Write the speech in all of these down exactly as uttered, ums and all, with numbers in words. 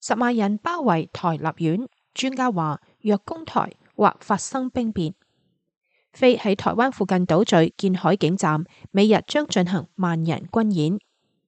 十萬人包圍台立院，專家話若攻台或發生兵變。非喺台灣附近島嶼建海警站，美日將進行萬人軍演。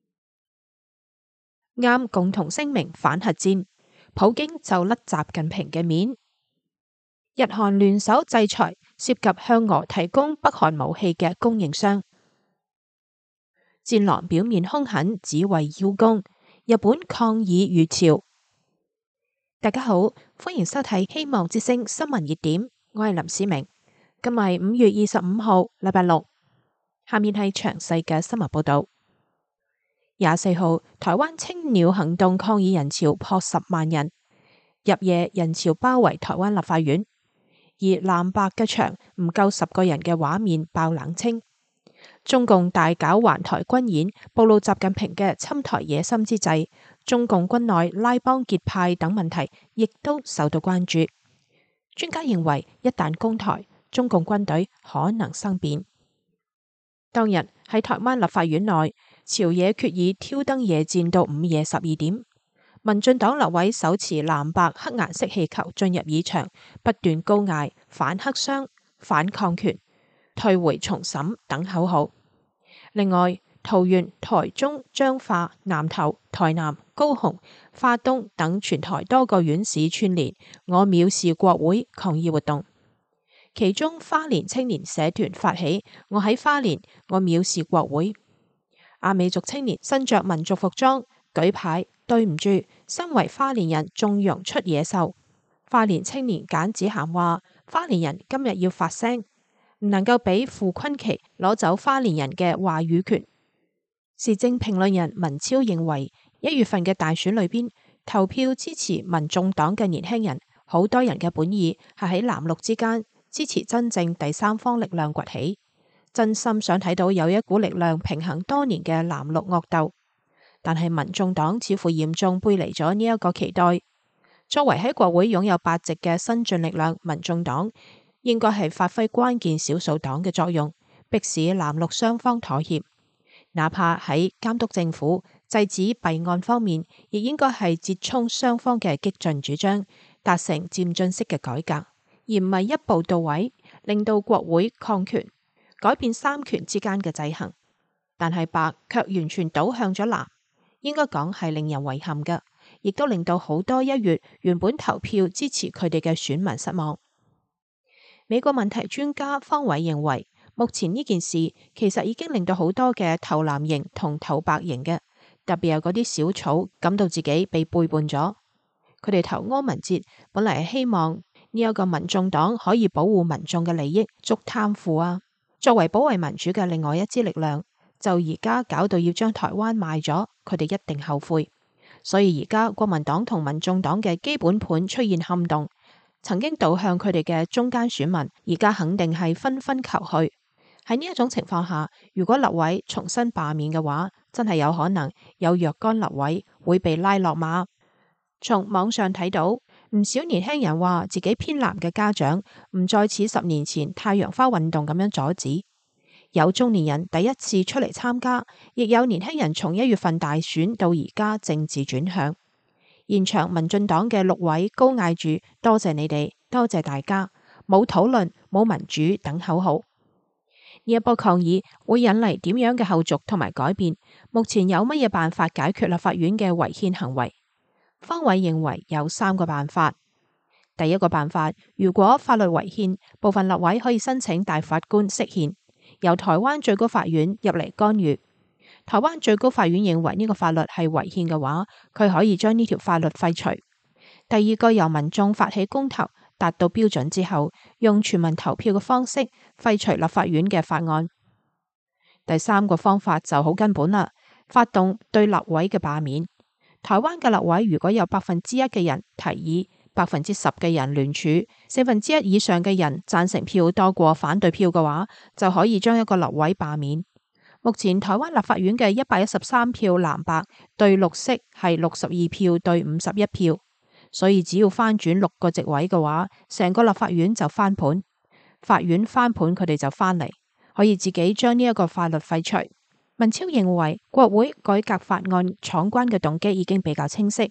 啱共同聲明反核戰，普京就甩習近平嘅面。日韓聯手制裁涉及向俄提供北韓武器嘅供應商。戰狼表面兇狠，只為邀功。日本抗議如潮。大家好，歡迎收睇希望之聲新聞熱點，我係林思明。今日五月二十五號，禮拜六。下面係詳細嘅新聞報道。廿四號，台灣青鳥行動抗議人潮破十萬人，入夜人潮包圍台灣立法院，而藍白嘅場唔夠十個人嘅畫面爆冷清。中共大搞環台軍演，暴露習近平嘅侵台野心之際，中共軍內拉幫結派等問題亦都受到關注。專家認為，一旦攻台，中共軍隊可能生變。當日喺台灣立法院內，朝野決議挑燈夜戰到午夜十二點。民進黨立委手持藍白黑顏色氣球進入議場，不斷高嗌反黑箱、反抗權、退回重審等口號。另外，桃園、台中、彰化、南投、台南、高雄、花東等全台多個縣市串聯我藐視國會抗議活動。其中花蓮青年社團發起我喺花蓮我藐視國會。阿美族青年身着民族服裝舉牌，對唔住，身為花蓮人縱容出野獸。花蓮青年簡子涵話，花蓮人今日要發聲，唔能夠俾傅崑萁攞走花蓮人嘅話語權。時政評論人文超認為，一月份嘅大選裏邊，投票支持民眾黨嘅年輕人，好多人嘅本意係喺藍綠之間支持真正第三方力量崛起，真心想睇到有一股力量平衡多年嘅藍綠惡鬥。但係民眾黨似乎嚴重背離咗呢一個期待。作為喺國會擁有八席嘅新進力量，民眾黨應該係發揮關鍵少數黨嘅作用，迫使藍綠雙方妥協。哪怕喺監督政府、制止弊案方面，亦應該係折衝雙方嘅激進主張，達成漸進式嘅改革，而唔係一步到位，令到國會抗權，改變三權之間嘅制衡。但係白卻完全倒向咗藍，應該講係令人遺憾嘅，亦都令到好多一月原本投票支持佢哋嘅選民失望。美國問題專家方偉認為，目前呢件事其實已經令到好多嘅投藍營同投白營嘅，特別係嗰啲小草感到自己被背叛咗。佢哋投柯文哲本嚟係希望呢一個民眾黨可以保護民眾嘅利益，捉貪腐啊，作為保衛民主嘅另外一支力量，就而家搞到要將台灣賣咗，佢哋一定後悔。所以而家國民黨同民眾黨嘅基本盤出現撼動，曾經倒向佢哋嘅中間選民，而家肯定係紛紛求去。喺呢一種情況下，如果立委重新罷免嘅話，真係有可能有若干立委會被拉落馬。從網上睇到，唔少年輕人話自己偏藍嘅家長唔再似十年前太陽花運動咁樣阻止。有中年人第一次出嚟參加，亦有年輕人從一月份大選到而家政治轉向。現場民進黨嘅六位高嗌住多謝你哋，多謝大家，冇討論，冇民主等口號。呢一波抗議會引嚟點樣嘅後續同埋改變？目前有乜嘢辦法解決立法院嘅違憲行為？方偉認為有三個辦法。第一個辦法，如果法律違憲，部分立委可以申請大法官釋憲，由台灣最高法院入嚟干預。台灣最高法院認為呢個法律係違憲嘅話，佢可以將呢條法律廢除。第二個，由民眾發起公投，達到標準之後，用全民投票嘅方式廢除立法院嘅法案。第三個方法就好根本啦，發動對立委嘅罷免。台灣嘅立委如果有百分之一嘅人提議，百分之十嘅人聯署，四分之一以上嘅人贊成票多過反對票嘅話，就可以將一個立委罷免。目前台灣立法院嘅一百一十三票藍白對綠色係六十二票對五十一票，所以只要翻轉六個席位嘅話，成個立法院就翻盤。法院翻盤，佢哋就翻嚟，可以自己將呢一個法律廢除。文超認為國會改革法案闖關嘅動機已經比較清晰，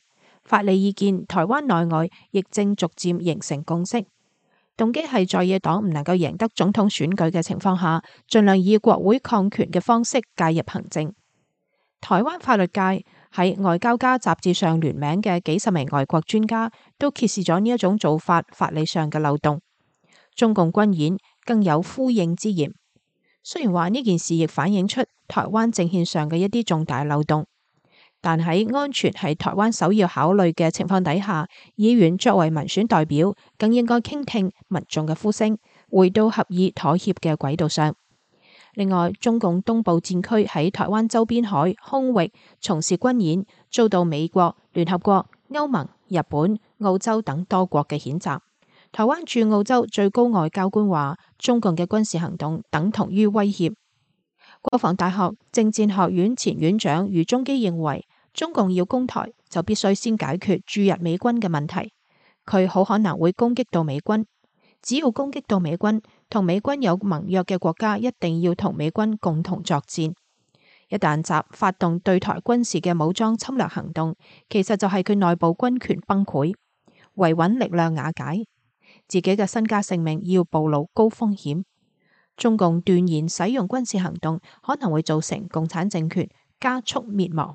法理意見台灣內外亦正逐漸形成共識，動機係在野黨唔能夠贏得總統選舉嘅情況下，盡量以國會抗權嘅方式介入行政。台灣法律界喺外交家雜誌上聯名嘅幾十名外國專家都揭示咗呢一種做法法理上嘅漏洞。中共軍演更有呼應之嫌。雖然話呢件事亦反映出台灣政憲上嘅一啲重大漏洞，但喺安全係台灣首要考慮嘅情況底下，議員作為民選代表，更應該傾聽民眾嘅呼聲，回到合議妥協嘅軌道上。另外，中共東部戰區喺台灣周邊海空域從事軍演，遭到美國、聯合國、歐盟、日本、澳洲等多國嘅譴責。台灣駐澳洲最高外交官話，中共嘅軍事行動等同於威脅。國防大學政戰學院前院長余中基認為，中共要攻台就必須先解決駐日美軍嘅問題，佢好可能會攻擊到美軍。只要攻擊到美軍，同美軍有盟約嘅國家一定要同美軍共同作戰。一旦習發動對台軍事嘅武裝侵略行動，其實就係佢內部軍權崩潰，維穩力量瓦解，自己嘅身家性命要暴露高風險。中共斷言使用軍事行動可能會造成共產政權加速滅亡。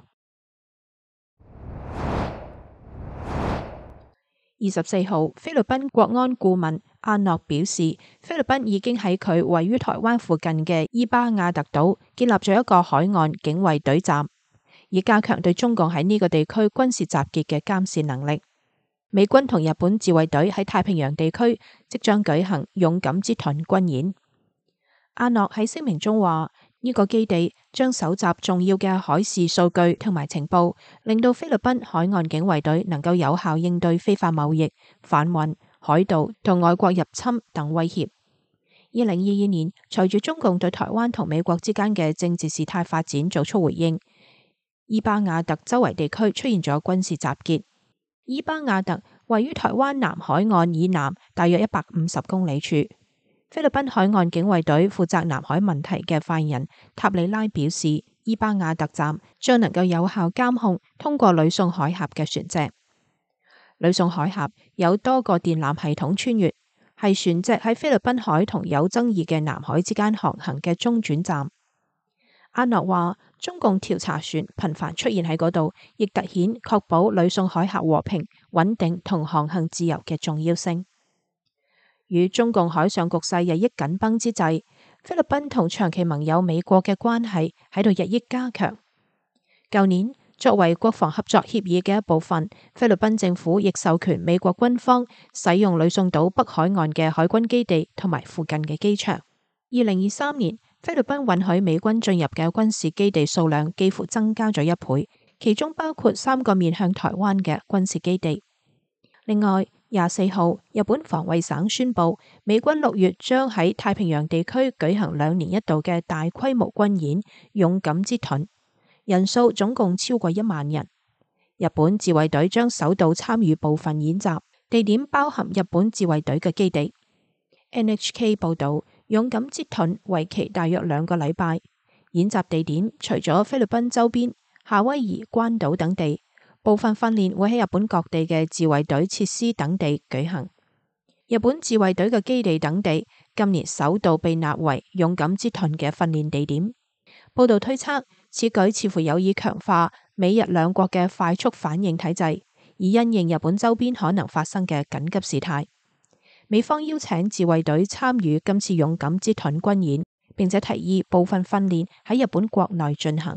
二十四號，菲律賓國安顧問阿諾表示，菲律賓已經喺佢位於台灣附近嘅伊巴亞特島建立咗一個海岸警衛隊站，以加強對中共喺呢個地區軍事集結嘅監視能力。美軍同日本自衛隊喺太平洋地區即將舉行勇敢之盾軍演。阿諾喺聲明中話，呢個基地將搜集重要嘅海事數據同埋情報，令到菲律賓海岸警衛隊能夠有效應對非法貿易、販運、海盜同外國入侵等威脅。二零二二年，隨住中共對台灣同美國之間嘅政治事態發展做出回應，伊巴亞特周圍地區出現咗軍事集結。伊巴亞特位於台灣南海岸以南大約一百五十公里處。菲律賓海岸警衛隊負責南海問題嘅發言人塔里拉表示，伊巴亞特站將能夠有效監控通過呂宋海峽嘅船隻。呂宋海峽有多個電纜系統穿越，係船隻喺菲律賓海同有爭議嘅南海之間航行嘅中轉站。阿諾話，中共調查船頻繁出現喺嗰度，亦凸顯確保呂宋海峽和平、穩定同航行自由嘅重要性。與中共海上局勢日益緊繃之際，菲律賓同長期盟友美國嘅關係喺度日益加強。舊年，作為國防合作協議嘅一部分，菲律賓政府亦授權美國軍方使用呂宋島北海岸嘅海軍基地同埋附近嘅機場。二零二三年，菲律賓允許美軍進入嘅軍事基地數量幾乎增加咗一倍，其中包括三個面向台灣嘅軍事基地。另外，廿四號，日本防衛省宣布，美軍六月將喺太平洋地區舉行兩年一度嘅大規模軍演“勇敢之盾”，人數總共超過一萬人。日本自衛隊將首度參與部分演習，地點包含日本自衛隊嘅基地。N H K 報道，“勇敢之盾”為期大約兩個禮拜，演習地點除咗菲律賓周邊、夏威夷、關島等地。部分訓練會喺日本各地嘅自衛隊設施等地舉行。日本自衛隊嘅基地等地今年首度被納為勇敢之盾嘅訓練地點。報道推測，此舉似乎有意強化美日兩國嘅快速反應體制，以因應日本周邊可能發生嘅緊急事態。美方邀請自衛隊參與今次勇敢之盾軍演，並且提議部分訓練喺日本國內進行。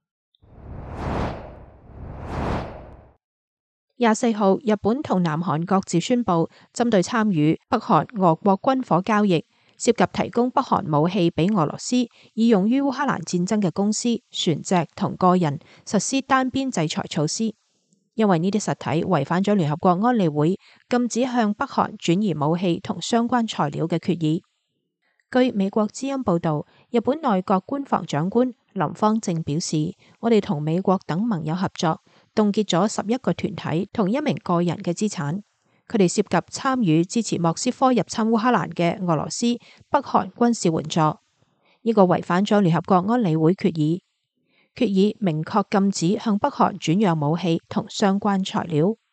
廿四號，日本同南韓各自宣布，針對參與北韓俄國軍火交易、涉及提供北韓武器俾俄羅斯以用於烏克蘭戰爭嘅公司、船隻同個人，實施單邊制裁措施，因為呢啲實體違反咗聯合國安理會禁止向北韓轉移武器同相關材料嘅決議。據美國之音報道，日本內閣官房長官林芳正表示，我哋同美國等盟友合作，凍結咗十一個團體同一名個人嘅資產，佢哋涉及參與支持莫斯科入侵烏克蘭嘅俄羅斯、北韓軍事援助，呢個違反咗聯合國安理會決議。決議明確禁止向北韓轉讓武器同相關材料。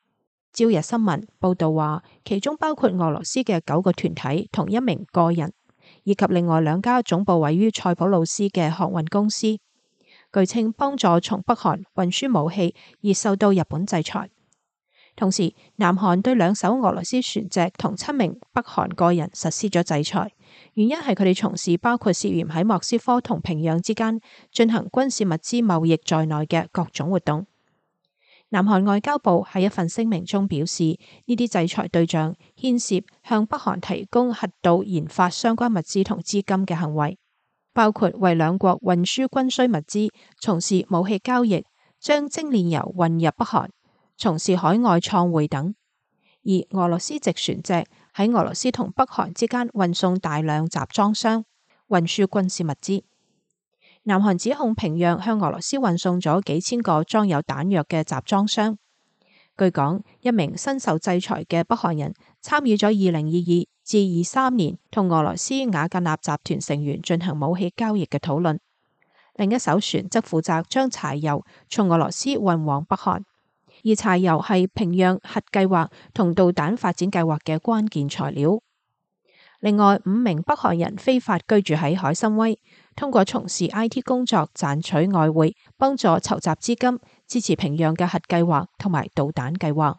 朝日新聞報道話，其中包括俄羅斯嘅九個團體同一名個人，以及另外兩家總部位於塞浦路斯嘅航運公司，據稱幫助從北韓運輸武器而受到日本制裁。同時，南韓對兩艘俄羅斯船隻同七名北韓個人實施咗制裁，原因係佢哋從事包括涉嫌喺莫斯科同平壤之間進行軍事物資貿易在內嘅各種活動。南韓外交部喺一份聲明中表示，呢啲制裁對象牽涉向北韓提供核導研發相關物資同資金嘅行為，包括為兩國運輸軍需物資、從事武器交易、將精煉油運入北韓、從事海外創匯等。而俄羅斯籍船隻喺俄羅斯同北韓之間運送大量集裝箱，運輸軍事物資。南韓指控平壤向俄羅斯運送咗幾千個裝有彈藥嘅集裝箱。據講，一名身受制裁嘅北韓人參與咗二零二二至二三年同俄羅斯瓦格納集團成員進行武器交易嘅討論。另一艘船則負責將柴油從俄羅斯運往北韓，而柴油係平壤核計劃同導彈發展計劃嘅關鍵材料。另外，五名北韓人非法居住喺海參崴，通過從事 I T 工作賺取外匯，幫助籌集資金，支持平壤嘅核計劃同埋導彈計劃。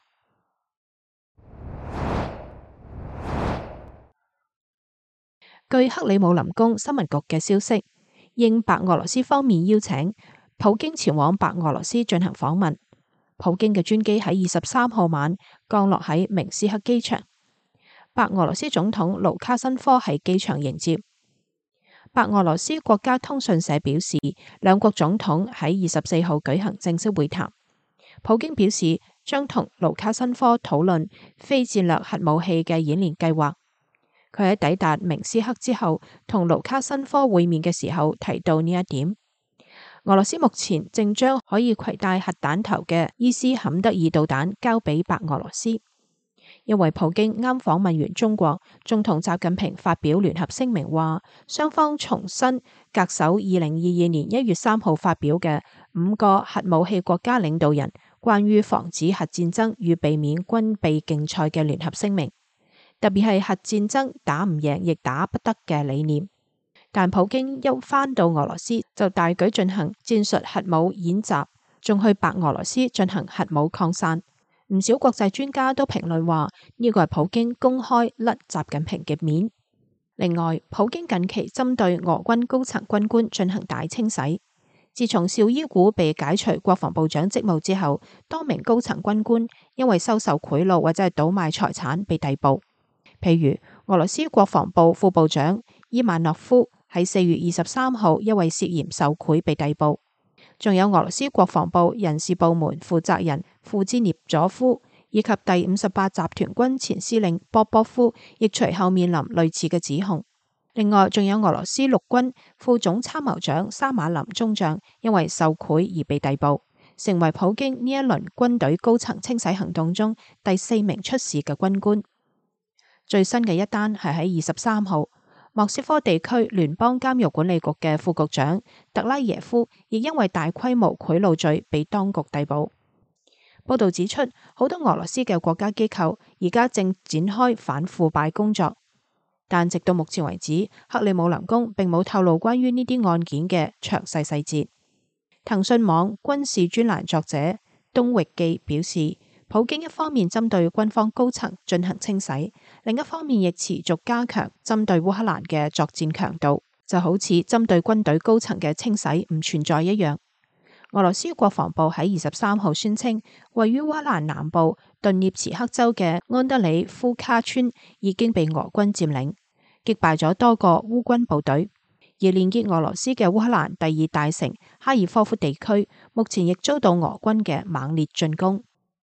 據克里姆林宮新聞局嘅消息，應白俄羅斯方面邀請，普京前往白俄羅斯進行訪問。普京嘅專機喺二十三號晚降落喺明斯克機場。白俄羅斯總統盧卡申科喺機場迎接。白俄羅斯國家通訊社表示，兩國總統喺二十四號舉行正式會談。普京表示將同盧卡申科討論非戰略核武器嘅演練計劃。佢喺抵達明斯克之後，同盧卡申科會面嘅時候提到呢一點。俄羅斯目前正將可以攜帶核彈頭嘅伊斯坎德爾導彈交俾白俄羅斯。因為普京啱訪問完中國，仲同習近平發表聯合聲明，話雙方重申恪守二零二二年一月三號發表嘅五個核武器國家領導人關於防止核戰爭與避免軍備競賽嘅聯合聲明，特別係核戰爭打唔贏亦打不得嘅理念。但普京一返到俄羅斯就大舉進行戰術核武演習，仲去白俄羅斯進行核武擴散。唔少國際專家都評論話呢個係普京公開甩習近平嘅面。另外，普京近期針對俄軍高層軍官進行大清洗。自從紹伊古被解除國防部長職務之後，多名高層軍官因為收受賄賂或者係倒賣財產被逮捕。譬如俄羅斯國防部副部長伊萬諾夫喺四月二十三號因為涉嫌受賄被逮捕。仲有俄羅斯國防部人事部門負責人庫茲涅佐夫以及第五十八集團軍前司令波波夫，亦隨後面臨類似嘅指控。另外，仲有俄羅斯陸軍副總參謀長沙馬林中將因為受賄而被逮捕，成為普京呢一輪軍隊高層清洗行動中第四名出事嘅軍官。最新嘅一單係喺二十三號。莫斯科地區聯邦監獄管理局嘅副局長特拉耶夫亦因為大規模賄賂罪被當局逮捕。報道指出，好多俄羅斯嘅國家機構而家正展開反腐敗工作，但直到目前為止，克里姆林宮並冇透露關於呢啲案件嘅詳細細節。騰訊網軍事專欄作者東域記表示，普京一方面針對軍方高層進行清洗，另一方面亦持續加強針對烏克蘭嘅作戰強度，就好似針對軍隊高層嘅清洗唔存在一樣。俄羅斯國防部喺二十三號宣稱，位於烏克蘭南部頓涅茨克州嘅安德里夫卡村已經被俄軍佔領，擊敗咗多個烏軍部隊，而連結俄羅斯嘅烏克蘭第二大城哈爾科夫地區，目前亦遭到俄軍嘅猛烈進攻。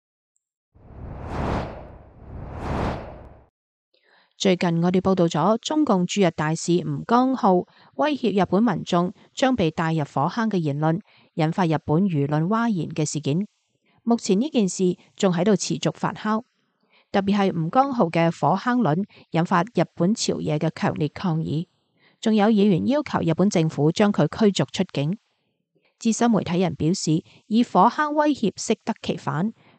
最近我哋報道咗中共駐日大使吳江浩威脅日本民眾將被帶入火坑嘅言論，引發日本輿論譁然嘅事件。目前呢件事仲喺度持續發酵，特別係吳江浩嘅火坑論引發日本朝野嘅強烈抗議，仲有議員要求日本政府將佢驅逐出境。資深媒體人表示，以火坑威脅適得其反，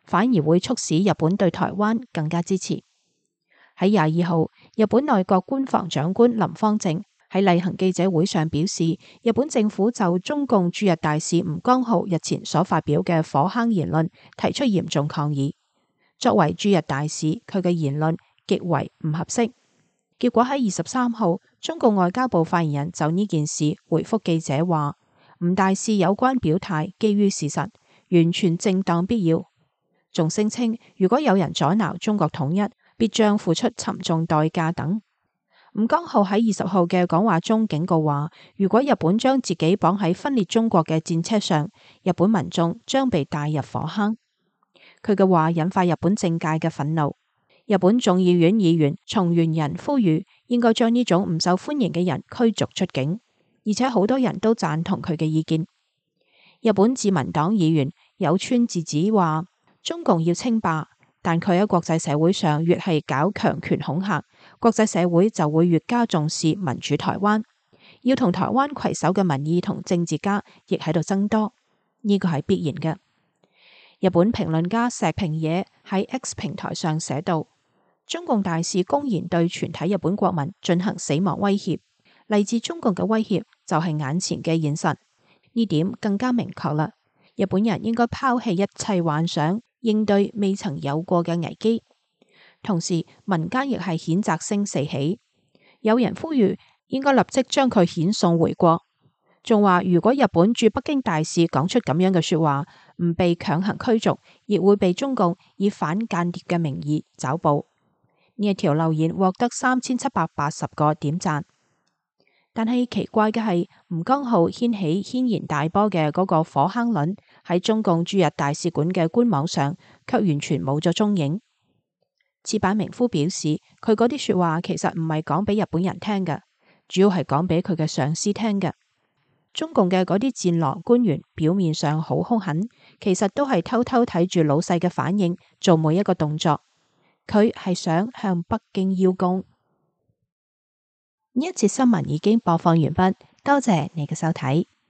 反而會促使日本對台灣更加支持。喺廿二號，日本內閣官房長官林芳正喺例行記者會上表示，日本政府就中共駐日大使吳江浩日前所發表嘅火坑言論提出嚴重抗議。作為駐日大使，佢嘅言論極為唔合適。結果喺二十三號，中共外交部發言人就呢件事回覆記者話，吳大使有關表態基於事實，完全正當必要。仲聲稱如果有人阻撓中國統一，必將付出沉重代價等。吳江浩喺二十號嘅講話中警告話，如果日本將自己綁喺分裂中國嘅戰車上，日本民眾將被帶入火坑。佢嘅話引發日本政界嘅憤怒。日本眾議院議員松原仁呼籲應該將呢種唔受歡迎嘅人驅逐出境，而且好多人都贊同佢嘅意見。日本自民黨議員有川智子話，中共要稱霸，但佢喺國際社會上越係搞強權恐嚇，國際社會就會越加重視民主台灣，要同台灣攜手嘅民意同政治家亦喺度增多，呢個係必然嘅。日本評論家石平野喺 X 平台上寫道，中共大使公然對全體日本國民進行死亡威脅，嚟自中共嘅威脅就係眼前嘅現實，呢點更加明確啦。日本人應該拋棄一切幻想，應對未曾有過嘅危機。同時民間亦係譴責聲四起，有人呼籲應該立即將佢遣送回國，仲話如果日本駐北京大使講出咁樣嘅說話，唔被強行驅逐，亦會被中共以反間諜嘅名義抓捕。呢一條留言獲得三千七百八十個點讚。但係奇怪嘅係，吳江浩掀起軒然大波嘅嗰個火坑論喺中共駐日大使館嘅官網上卻完全冇咗蹤影。矢板明夫表示，佢嗰啲說話其實唔係講俾日本人聽嘅，主要係講俾佢嘅上司聽嘅。中共嘅嗰啲戰狼官員表面上好兇狠，其實都係偷偷睇住老細嘅反應，做每一個動作。佢係想向北京邀功。呢一節新聞已經播放完畢，多謝你嘅收睇。